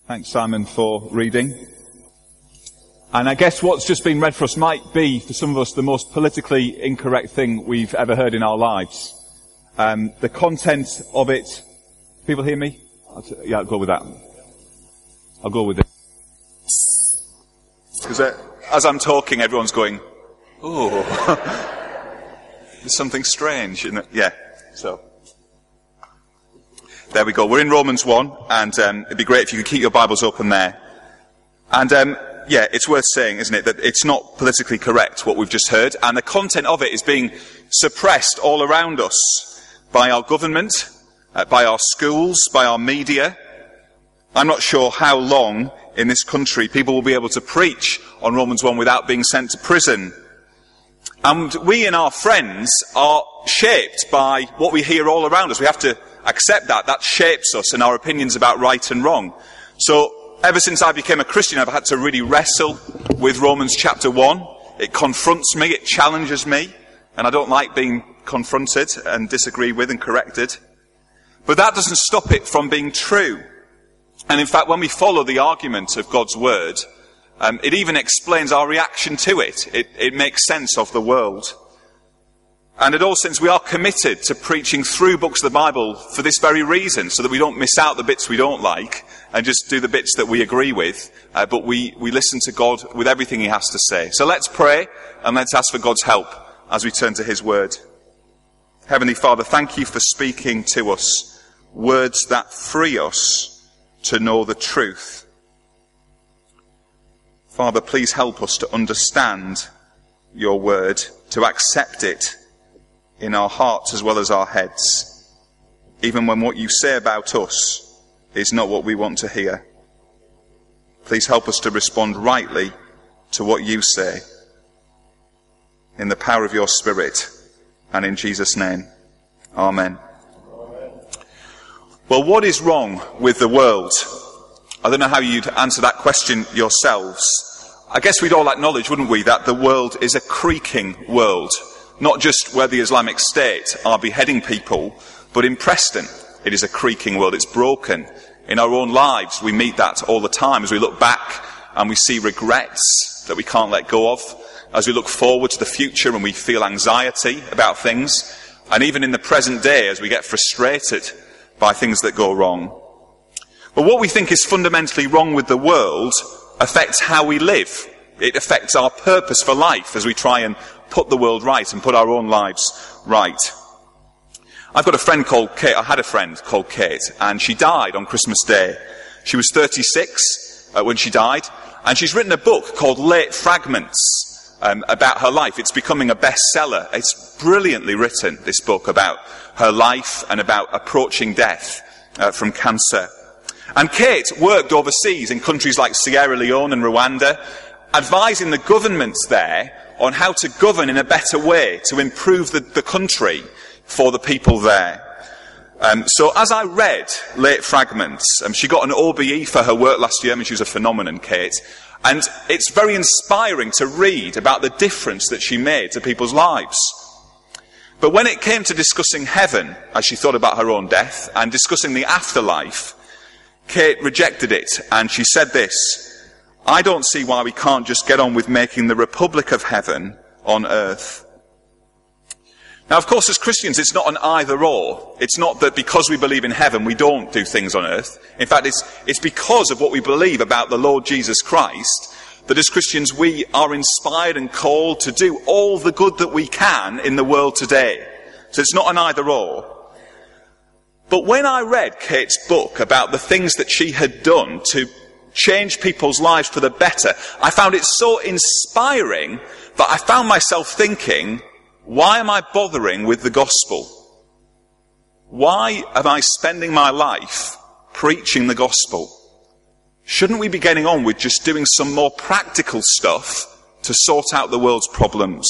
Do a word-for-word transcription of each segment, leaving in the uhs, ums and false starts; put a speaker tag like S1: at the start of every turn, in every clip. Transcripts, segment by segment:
S1: Thanks, Simon, for reading. And I guess what's just been read for us might be, for some of us, the most politically incorrect thing we've ever heard in our lives. Um, the content of it... People hear me? I'll t- yeah, I'll go with that. I'll go with it. Because uh, as I'm talking, everyone's going, oh, there's something strange, isn't it? Yeah, so... There we go. We're in Romans one, and um, it'd be great if you could keep your Bibles open there. And um, yeah, it's worth saying, isn't it, that it's not politically correct what we've just heard, and the content of it is being suppressed all around us by our government, uh, by our schools, by our media. I'm not sure how long in this country people will be able to preach on Romans one without being sent to prison. And we and our friends are shaped by what we hear all around us. We have to accept that. That shapes us and our opinions about right and wrong. So, ever since I became a Christian, I've had to really wrestle with Romans chapter one. It confronts me, it challenges me, and I don't like being confronted and disagreed with and corrected. But that doesn't stop it from being true. And in fact, when we follow the argument of God's word, um, it even explains our reaction to it. It, it makes sense of the world. And in all sense, we are committed to preaching through books of the Bible for this very reason, so that we don't miss out the bits we don't like and just do the bits that we agree with, uh, but we, we listen to God with everything he has to say. So let's pray and let's ask for God's help as we turn to his word. Heavenly Father, thank you for speaking to us words that free us to know the truth. Father, please help us to understand your word, to accept it in our hearts as well as our heads, even when what you say about us is not what we want to hear. Please help us to respond rightly to what you say, in the power of your Spirit, and in Jesus' name. Amen. Amen. Well, what is wrong with the world? I don't know how you'd answer that question yourselves. I guess we'd all acknowledge, wouldn't we, that the world is a creaking world. Not just where the Islamic State are beheading people, but in Preston, it is a creaking world. It's broken. In our own lives, we meet that all the time as we look back and we see regrets that we can't let go of, as we look forward to the future and we feel anxiety about things, and even in the present day as we get frustrated by things that go wrong. But what we think is fundamentally wrong with the world affects how we live. It affects our purpose for life as we try and put the world right and put our own lives right. I've got a friend called Kate, I had a friend called Kate, and she died on Christmas Day. She was thirty-six uh, when she died, and she's written a book called Late Fragments um, about her life. It's becoming a bestseller. It's brilliantly written, this book, about her life and about approaching death uh, from cancer. And Kate worked overseas in countries like Sierra Leone and Rwanda, advising the governments there on how to govern in a better way to improve the, the country for the people there. Um, so as I read Late Fragments, um, she got an O B E for her work last year. I mean, she was a phenomenon, Kate. And it's very inspiring to read about the difference that she made to people's lives. But when it came to discussing heaven, as she thought about her own death, and discussing the afterlife, Kate rejected it, and she said this: I don't see why we can't just get on with making the Republic of Heaven on earth. Now, of course, as Christians, it's not an either-or. It's not that because we believe in heaven, we don't do things on earth. In fact, it's, it's because of what we believe about the Lord Jesus Christ that as Christians, we are inspired and called to do all the good that we can in the world today. So it's not an either-or. But when I read Kate's book about the things that she had done to change people's lives for the better, I found it so inspiring that I found myself thinking, why am I bothering with the gospel? Why am I spending my life preaching the gospel? Shouldn't we be getting on with just doing some more practical stuff to sort out the world's problems?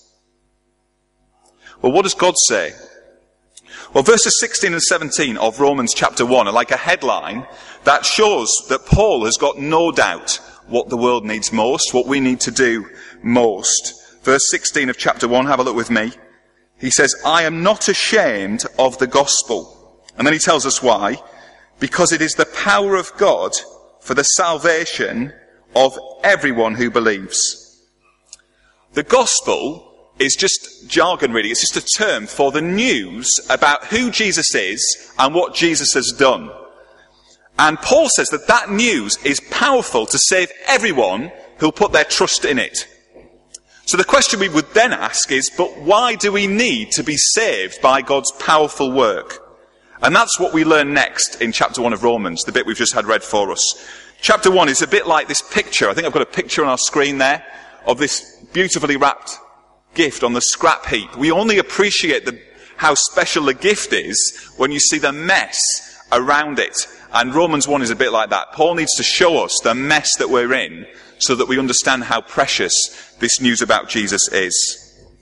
S1: Well, what does God say? Well, verses sixteen and seventeen of Romans chapter one are like a headline that shows that Paul has got no doubt what the world needs most, what we need to do most. Verse sixteen of chapter one, have a look with me. He says, I am not ashamed of the gospel. And then he tells us why. Because it is the power of God for the salvation of everyone who believes. The gospel is just jargon, really. It's just a term for the news about who Jesus is and what Jesus has done. And Paul says that that news is powerful to save everyone who'll put their trust in it. So the question we would then ask is, but why do we need to be saved by God's powerful work? And that's what we learn next in chapter one of Romans, the bit we've just had read for us. Chapter one is a bit like this picture. I think I've got a picture on our screen there of this beautifully wrapped gift on the scrap heap. We only appreciate the, how special the gift is when you see the mess around it. And Romans one is a bit like that. Paul needs to show us the mess that we're in so that we understand how precious this news about Jesus is.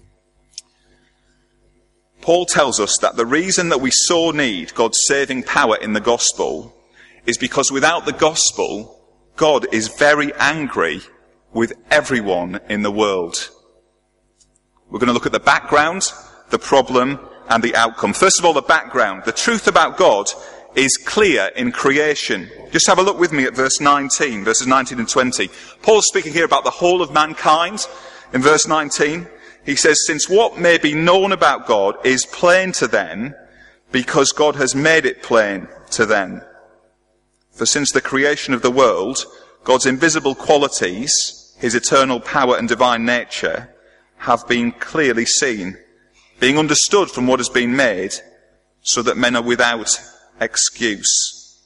S1: Paul tells us that the reason that we so need God's saving power in the gospel is because without the gospel, God is very angry with everyone in the world. We're going to look at the background, the problem, and the outcome. First of all, the background. The truth about God is clear in creation. Just have a look with me at verse nineteen, verses nineteen and twenty. Paul's speaking here about the whole of mankind. In verse nineteen, he says, since what may be known about God is plain to them, because God has made it plain to them. For since the creation of the world, God's invisible qualities, his eternal power and divine nature, have been clearly seen, being understood from what has been made, so that men are without excuse.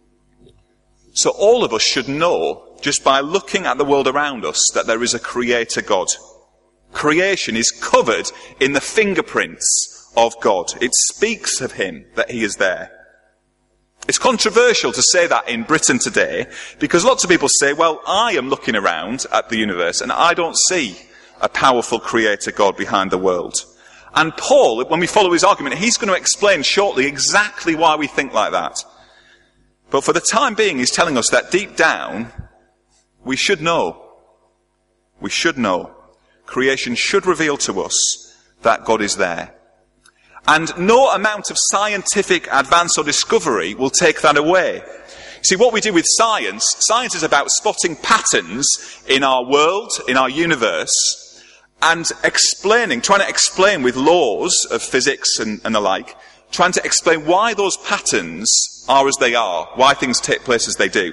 S1: So all of us should know, just by looking at the world around us, that there is a creator God. Creation is covered in the fingerprints of God. It speaks of him, that he is there. It's controversial to say that in Britain today, because lots of people say, well, I am looking around at the universe and I don't see a powerful creator God behind the world. And Paul, when we follow his argument, he's going to explain shortly exactly why we think like that. But for the time being, he's telling us that deep down, we should know. We should know. Creation should reveal to us that God is there. And no amount of scientific advance or discovery will take that away. See, what we do with science, science is about spotting patterns in our world, in our universe, and explaining, trying to explain with laws of physics and, and the like, trying to explain why those patterns are as they are, why things take place as they do.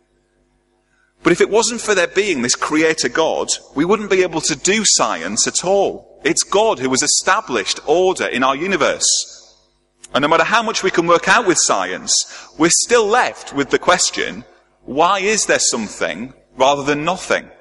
S1: But if it wasn't for there being this creator God, we wouldn't be able to do science at all. It's God who has established order in our universe. And no matter how much we can work out with science, we're still left with the question, why is there something rather than nothing?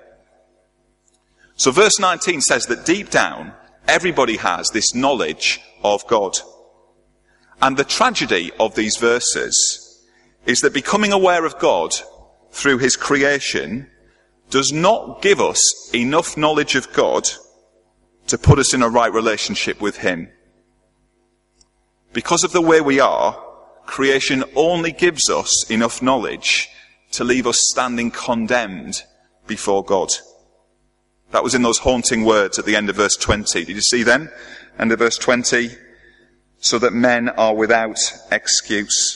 S1: So verse nineteen says that deep down, everybody has this knowledge of God. And the tragedy of these verses is that becoming aware of God through his creation does not give us enough knowledge of God to put us in a right relationship with him. Because of the way we are, creation only gives us enough knowledge to leave us standing condemned before God. That was in those haunting words at the end of verse twenty. Did you see them? End of verse twenty. So that men are without excuse.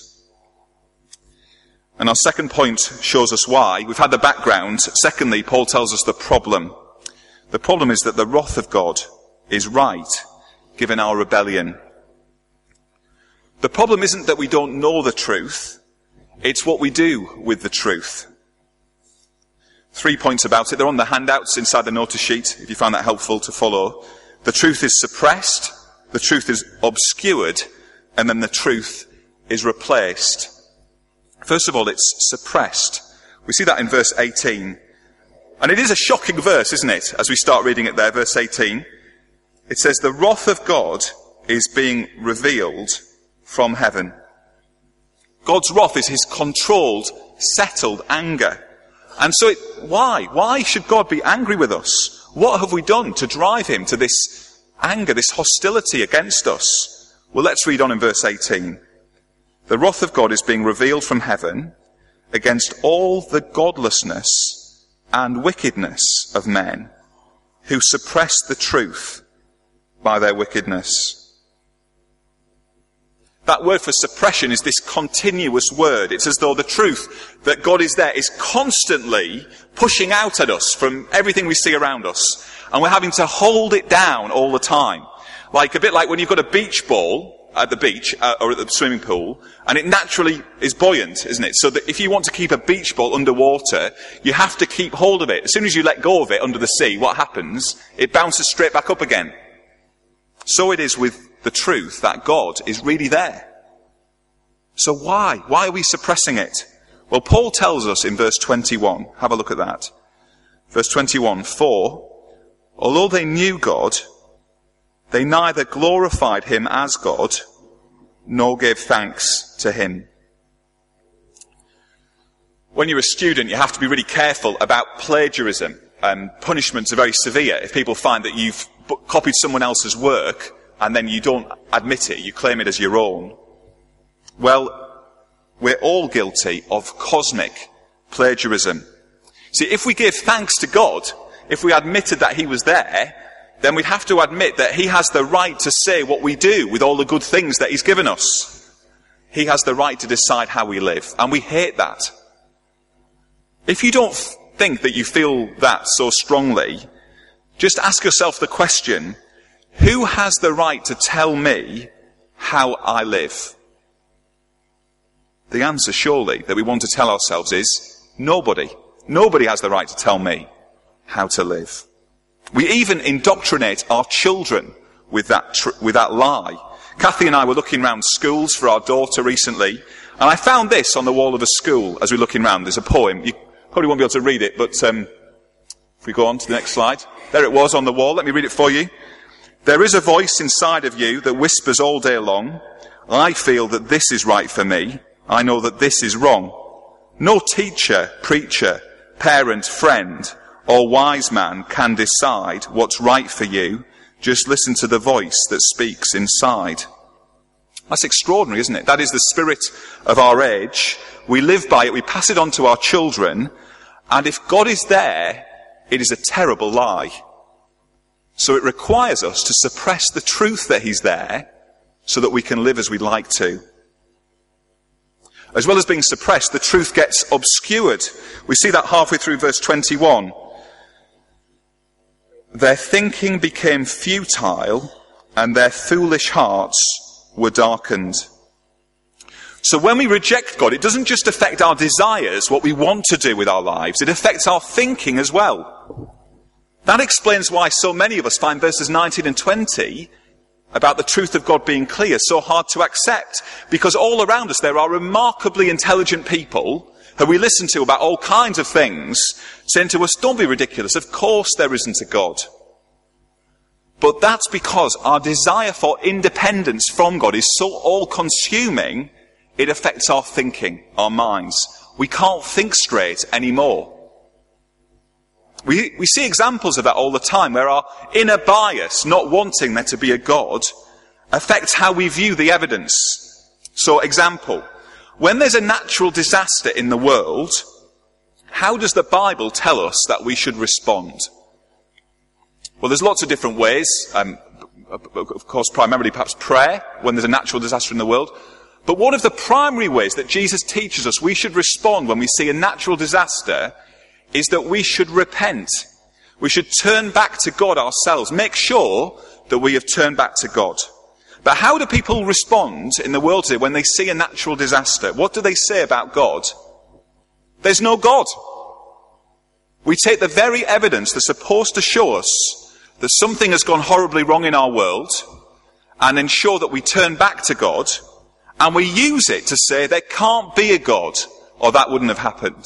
S1: And our second point shows us why. We've had the background. Secondly, Paul tells us the problem. The problem is that the wrath of God is right, given our rebellion. The problem isn't that we don't know the truth. It's what we do with the truth. Three points about it. They're on the handouts inside the notice sheet, if you find that helpful to follow. The truth is suppressed, the truth is obscured, and then the truth is replaced. First of all, it's suppressed. We see that in verse eighteen. And it is a shocking verse, isn't it, as we start reading it there, verse eighteen. It says, the wrath of God is being revealed from heaven. God's wrath is his controlled, settled anger. And so it, why? Why should God be angry with us? What have we done to drive him to this anger, this hostility against us? Well, let's read on in verse eighteen. The wrath of God is being revealed from heaven against all the godlessness and wickedness of men who suppress the truth by their wickedness. That word for suppression is this continuous word. It's as though the truth that God is there is constantly pushing out at us from everything we see around us. And we're having to hold it down all the time. Like a bit like when you've got a beach ball at the beach uh, or at the swimming pool, and it naturally is buoyant, isn't it? So that if you want to keep a beach ball underwater, you have to keep hold of it. As soon as you let go of it under the sea, what happens? It bounces straight back up again. So it is with the truth that God is really there. So why? Why are we suppressing it? Well, Paul tells us in verse twenty-one. Have a look at that. Verse twenty-one, for although they knew God, they neither glorified him as God, nor gave thanks to him. When you're a student, you have to be really careful about plagiarism. Um, punishments are very severe. If people find that you've copied someone else's work, and then you don't admit it, you claim it as your own. Well, we're all guilty of cosmic plagiarism. See, if we give thanks to God, if we admitted that he was there, then we'd have to admit that he has the right to say what we do with all the good things that he's given us. He has the right to decide how we live, and we hate that. If you don't think that you feel that so strongly, just ask yourself the question, who has the right to tell me how I live? The answer, surely, that we want to tell ourselves is nobody. Nobody has the right to tell me how to live. We even indoctrinate our children with that tr- with that lie. Kathy and I were looking around schools for our daughter recently, and I found this on the wall of a school as we were looking around. There's a poem. You probably won't be able to read it, but um, if we go on to the next slide. There it was on the wall. Let me read it for you. There is a voice inside of you that whispers all day long, I feel that this is right for me. I know that this is wrong. No teacher, preacher, parent, friend, or wise man can decide what's right for you. Just listen to the voice that speaks inside. That's extraordinary, isn't it? That is the spirit of our age. We live by it, we pass it on to our children, and if God is there, it is a terrible lie. So it requires us to suppress the truth that he's there so that we can live as we'd like to. As well as being suppressed, the truth gets obscured. We see that halfway through verse twenty-one. Their thinking became futile, and their foolish hearts were darkened. So when we reject God, it doesn't just affect our desires, what we want to do with our lives, it affects our thinking as well. That explains why so many of us find verses nineteen and twenty about the truth of God being clear so hard to accept. Because all around us there are remarkably intelligent people who we listen to about all kinds of things, saying to us, don't be ridiculous, of course there isn't a God. But that's because our desire for independence from God is so all-consuming, it affects our thinking, our minds. We can't think straight anymore. We, we see examples of that all the time, where our inner bias, not wanting there to be a God, affects how we view the evidence. So, example, when there's a natural disaster in the world, how does the Bible tell us that we should respond? Well, there's lots of different ways. Um, of course, primarily perhaps prayer, when there's a natural disaster in the world. But one of the primary ways that Jesus teaches us we should respond when we see a natural disaster is that we should repent. We should turn back to God ourselves. Make sure that we have turned back to God. But how do people respond in the world today when they see a natural disaster? What do they say about God? There's no God. We take the very evidence that's supposed to show us that something has gone horribly wrong in our world and ensure that we turn back to God, and we use it to say there can't be a God or that wouldn't have happened.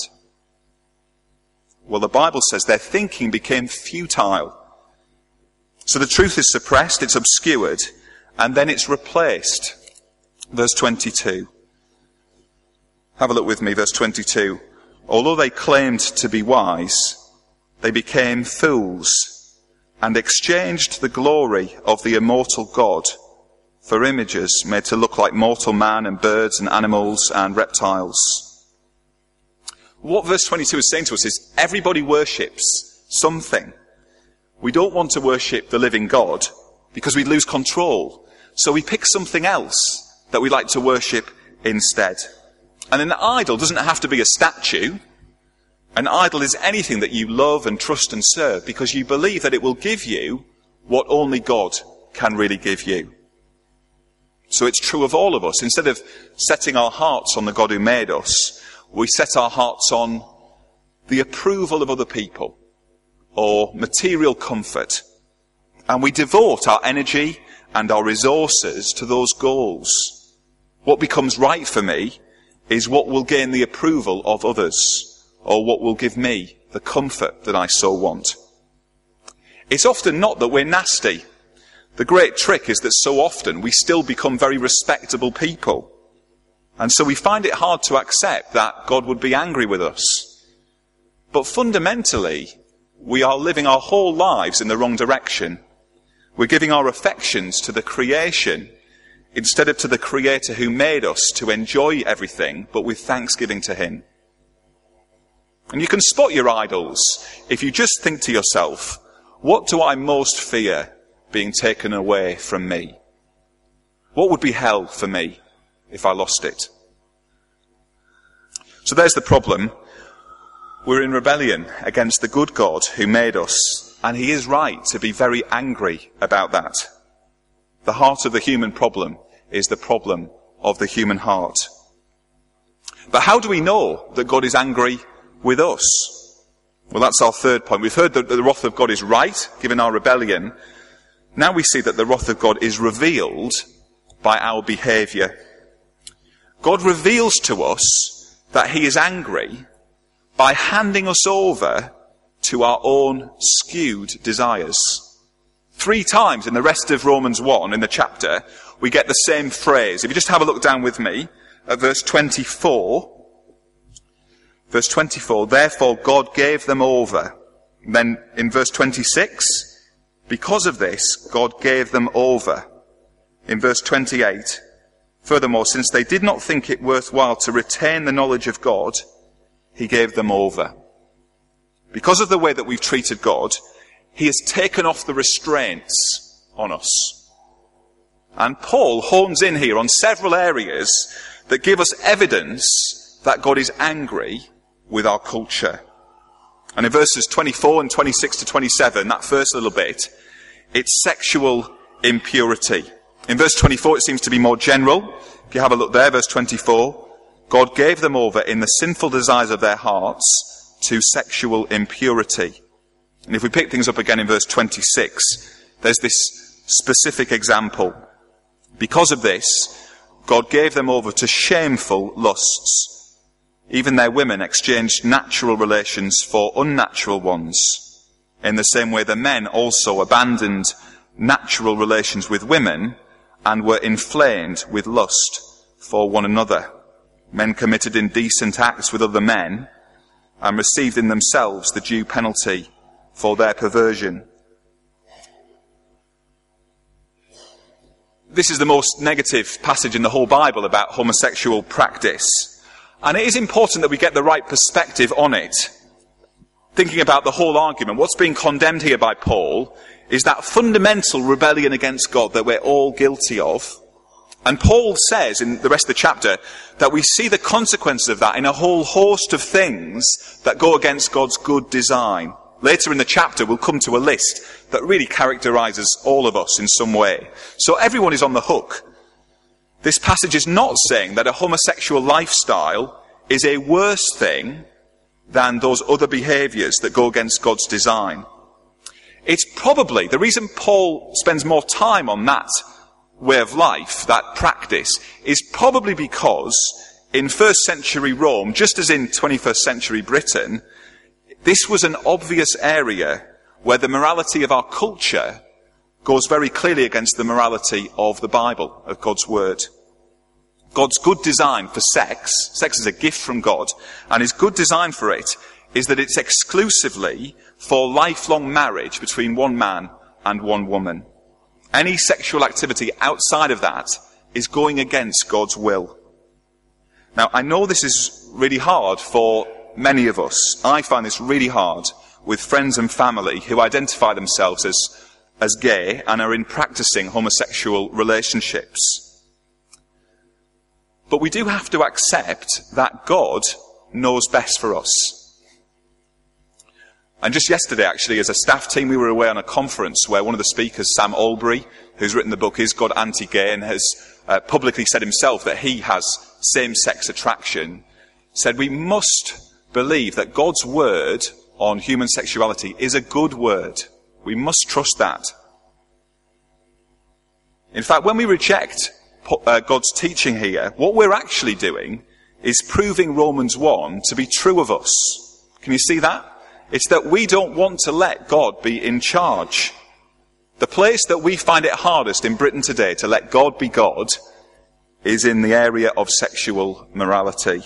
S1: Well, the Bible says their thinking became futile. So the truth is suppressed, it's obscured, and then it's replaced. Verse twenty-two. Have a look with me, verse twenty-two. Although they claimed to be wise, they became fools and exchanged the glory of the immortal God for images made to look like mortal man and birds and animals and reptiles. What verse twenty-two is saying to us is everybody worships something. We don't want to worship the living God because we lose control. So we pick something else that we like to worship instead. And an idol doesn't have to be a statue. An idol is anything that you love and trust and serve because you believe that it will give you what only God can really give you. So it's true of all of us. Instead of setting our hearts on the God who made us, we set our hearts on the approval of other people or material comfort. And we devote our energy and our resources to those goals. What becomes right for me is what will gain the approval of others, or what will give me the comfort that I so want. It's often not that we're nasty. The great trick is that so often we still become very respectable people. And so we find it hard to accept that God would be angry with us. But fundamentally, we are living our whole lives in the wrong direction. We're giving our affections to the creation instead of to the Creator who made us to enjoy everything, but with thanksgiving to Him. And you can spot your idols if you just think to yourself, what do I most fear being taken away from me? What would be hell for me if I lost it? So there's the problem. We're in rebellion against the good God who made us, and He is right to be very angry about that. The heart of the human problem is the problem of the human heart. But how do we know that God is angry with us? Well, that's our third point. We've heard that the wrath of God is right, given our rebellion. Now we see that the wrath of God is revealed by our behaviour. God reveals to us that He is angry by handing us over to our own skewed desires. Three times in the rest of Romans one, in the chapter, we get the same phrase. If you just have a look down with me at verse twenty-four. Verse twenty-four, therefore God gave them over. And then in verse twenty-six, because of this, God gave them over. In verse twenty-eight, furthermore, since they did not think it worthwhile to retain the knowledge of God, He gave them over. Because of the way that we've treated God, He has taken off the restraints on us. And Paul hones in here on several areas that give us evidence that God is angry with our culture. And in verses twenty-four and twenty-six to twenty-seven, that first little bit, it's sexual impurity. In verse twenty-four, it seems to be more general. If you have a look there, verse twenty-four, God gave them over in the sinful desires of their hearts to sexual impurity. And if we pick things up again in verse twenty-six, there's this specific example. Because of this, God gave them over to shameful lusts. Even their women exchanged natural relations for unnatural ones. In the same way, the men also abandoned natural relations with women and were inflamed with lust for one another. Men committed indecent acts with other men and received in themselves the due penalty for their perversion. This is the most negative passage in the whole Bible about homosexual practice. And it is important that we get the right perspective on it. Thinking about the whole argument, what's being condemned here by Paul is that fundamental rebellion against God that we're all guilty of. And Paul says in the rest of the chapter that we see the consequences of that in a whole host of things that go against God's good design. Later in the chapter, we'll come to a list that really characterizes all of us in some way. So everyone is on the hook. This passage is not saying that a homosexual lifestyle is a worse thing than those other behaviors that go against God's design. It's probably, the reason Paul spends more time on that way of life, that practice, is probably because in first century Rome, just as in twenty-first century Britain, this was an obvious area where the morality of our culture goes very clearly against the morality of the Bible, of God's Word. God's good design for sex, sex is a gift from God, and His good design for it is that it's exclusively for lifelong marriage between one man and one woman. Any sexual activity outside of that is going against God's will. Now, I know this is really hard for many of us. I find this really hard with friends and family who identify themselves as, as gay and are in practicing homosexual relationships. But we do have to accept that God knows best for us. And just yesterday, actually, as a staff team, we were away on a conference where one of the speakers, Sam Albury, who's written the book Is God Anti-Gay, and has uh, publicly said himself that he has same-sex attraction, said we must believe that God's word on human sexuality is a good word. We must trust that. In fact, when we reject uh, God's teaching here, what we're actually doing is proving Romans one to be true of us. Can you see that? It's that we don't want to let God be in charge. The place that we find it hardest in Britain today to let God be God is in the area of sexual morality.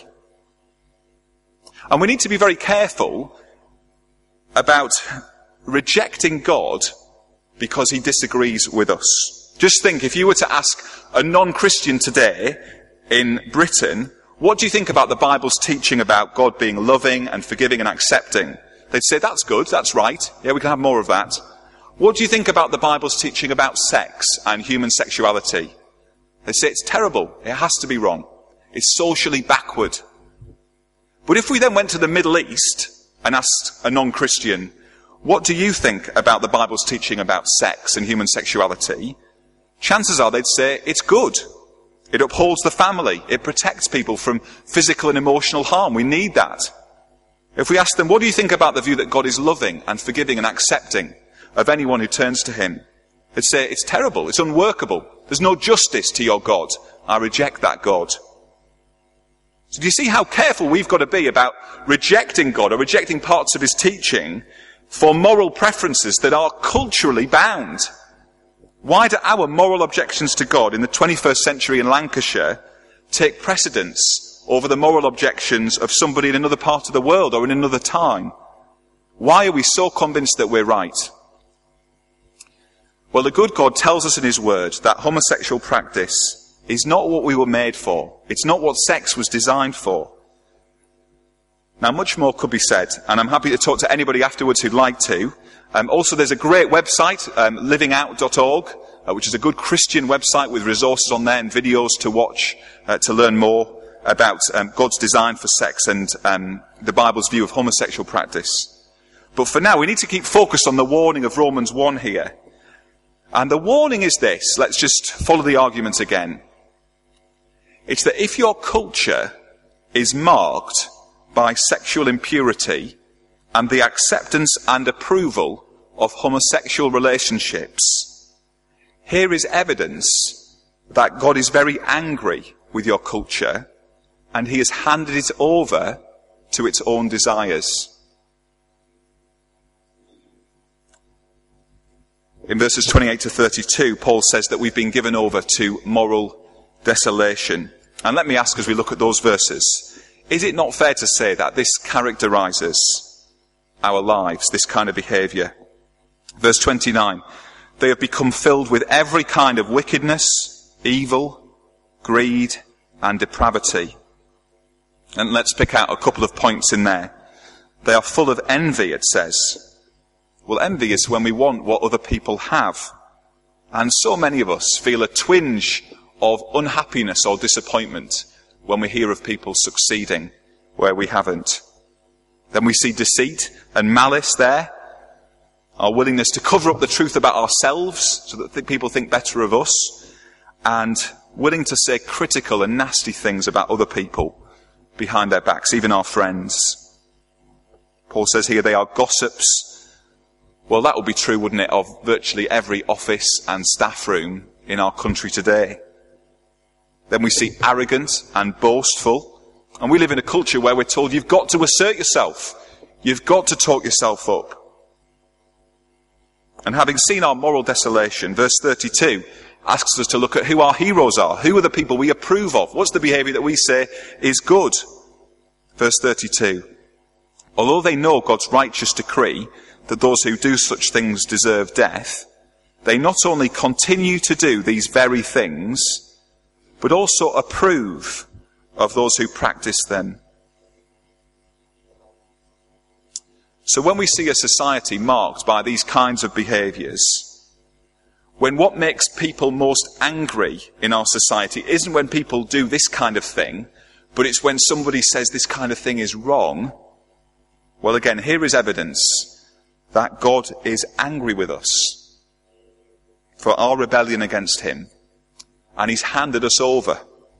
S1: And we need to be very careful about rejecting God because he disagrees with us. Just think, if you were to ask a non-Christian today in Britain, what do you think about the Bible's teaching about God being loving and forgiving and accepting? They'd say, that's good, that's right, yeah, we can have more of that. What do you think about the Bible's teaching about sex and human sexuality? They say it's terrible, it has to be wrong, it's socially backward. But if we then went to the Middle East and asked a non-Christian, what do you think about the Bible's teaching about sex and human sexuality? Chances are they'd say it's good. It upholds the family. It protects people from physical and emotional harm. We need that. If we ask them, what do you think about the view that God is loving and forgiving and accepting of anyone who turns to him? They'd say, it's terrible, it's unworkable. There's no justice to your God. I reject that God. So do you see how careful we've got to be about rejecting God or rejecting parts of his teaching for moral preferences that are culturally bound? Why do our moral objections to God in the twenty-first century in Lancashire take precedence over the moral objections of somebody in another part of the world or in another time? Why are we so convinced that we're right? Well, the good God tells us in his word that homosexual practice is not what we were made for. It's not what sex was designed for. Now, much more could be said, and I'm happy to talk to anybody afterwards who'd like to. Um, also, there's a great website, um, living out dot org, uh, which is a good Christian website with resources on there and videos to watch uh, to learn more about um, God's design for sex and um, the Bible's view of homosexual practice. But for now, we need to keep focused on the warning of Romans one here. And the warning is this. Let's just follow the argument again. It's that if your culture is marked by sexual impurity and the acceptance and approval of homosexual relationships, here is evidence that God is very angry with your culture and he has handed it over to its own desires. In verses twenty-eight to thirty-two, Paul says that we've been given over to moral desolation. And let me ask as we look at those verses, is it not fair to say that this characterizes our lives, this kind of behavior? Verse twenty-nine, they have become filled with every kind of wickedness, evil, greed, and depravity. And let's pick out a couple of points in there. They are full of envy, it says. Well, envy is when we want what other people have. And so many of us feel a twinge of unhappiness or disappointment when we hear of people succeeding where we haven't. Then we see deceit and malice there, our willingness to cover up the truth about ourselves so that people think better of us, and willing to say critical and nasty things about other people behind their backs, even our friends. Paul says here they are gossips. Well, that would be true, wouldn't it, of virtually every office and staff room in our country today. Then we see arrogant and boastful. And we live in a culture where we're told you've got to assert yourself. You've got to talk yourself up. And having seen our moral desolation, verse thirty-two asks us to look at who our heroes are. Who are the people we approve of? What's the behaviour that we say is good? Verse thirty-two. Although they know God's righteous decree that those who do such things deserve death, they not only continue to do these very things, but also approve of those who practice them. So when we see a society marked by these kinds of behaviours, when what makes people most angry in our society isn't when people do this kind of thing, but it's when somebody says this kind of thing is wrong, well, again, here is evidence that God is angry with us for our rebellion against him, and he's handed us over.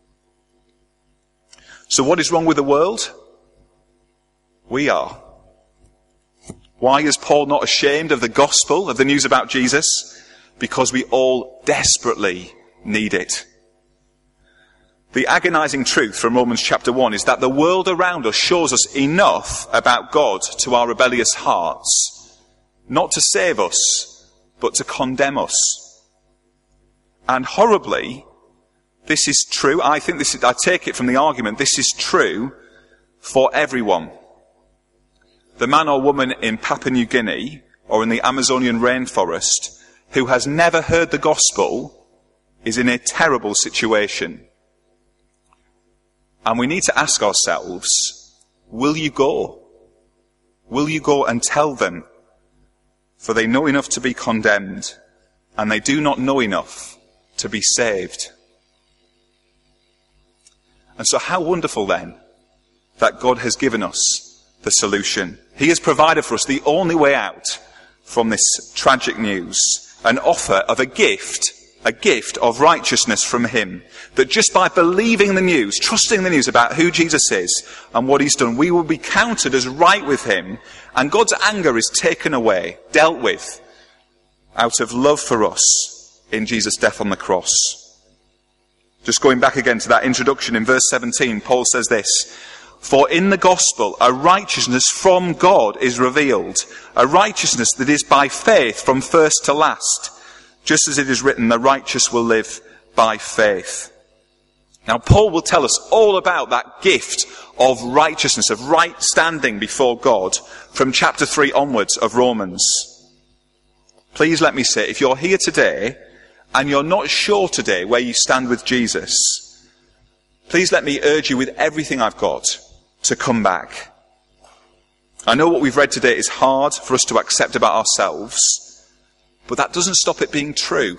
S1: So what is wrong with the world? We are. Why is Paul not ashamed of the gospel, of the news about Jesus? Because we all desperately need it. The agonizing truth from Romans chapter one is that the world around us shows us enough about God to our rebellious hearts, not to save us, but to condemn us. And horribly, this is true. I think this is, I take it from the argument, this is true for everyone. The man or woman in Papua New Guinea or in the Amazonian rainforest who has never heard the gospel is in a terrible situation. And we need to ask ourselves, will you go? Will you go and tell them? For they know enough to be condemned, and they do not know enough to be saved. And so how wonderful then that God has given us the solution. He has provided for us the only way out from this tragic news, an offer of a gift, a gift of righteousness from him, that just by believing the news, trusting the news about who Jesus is and what he's done, we will be counted as right with him, and God's anger is taken away, dealt with, out of love for us in Jesus' death on the cross. Just going back again to that introduction in verse seventeen, Paul says this: "For in the gospel a righteousness from God is revealed, a righteousness that is by faith from first to last. Just as it is written, the righteous will live by faith." Now Paul will tell us all about that gift of righteousness, of right standing before God, from chapter three onwards of Romans. Please let me say, if you're here today and you're not sure today where you stand with Jesus, please let me urge you with everything I've got to come back. I know what we've read today is hard for us to accept about ourselves, but that doesn't stop it being true.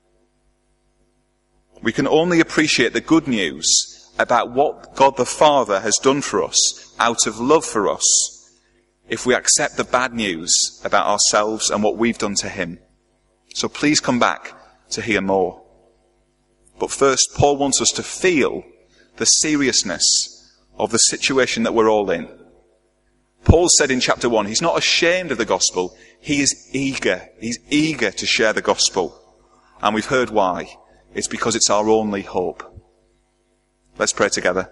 S1: We can only appreciate the good news about what God the Father has done for us out of love for us if we accept the bad news about ourselves and what we've done to him. So please come back to hear more. But first, Paul wants us to feel the seriousness of the situation that we're all in. Paul said in chapter one, he's not ashamed of the gospel. He is eager. He's eager to share the gospel. And we've heard why. It's because it's our only hope. Let's pray together.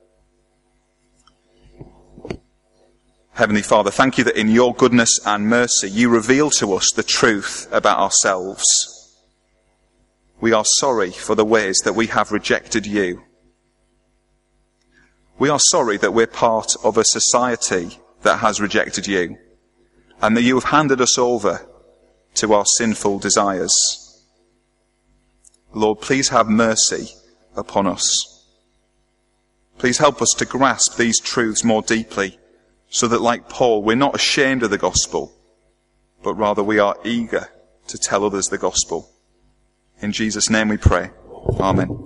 S1: Heavenly Father, thank you that in your goodness and mercy you reveal to us the truth about ourselves. We are sorry for the ways that we have rejected you. We are sorry that we're part of a society that has rejected you, and that you have handed us over to our sinful desires. Lord, please have mercy upon us. Please help us to grasp these truths more deeply, so that, like Paul, we're not ashamed of the gospel, but rather we are eager to tell others the gospel. In Jesus' name we pray. Amen.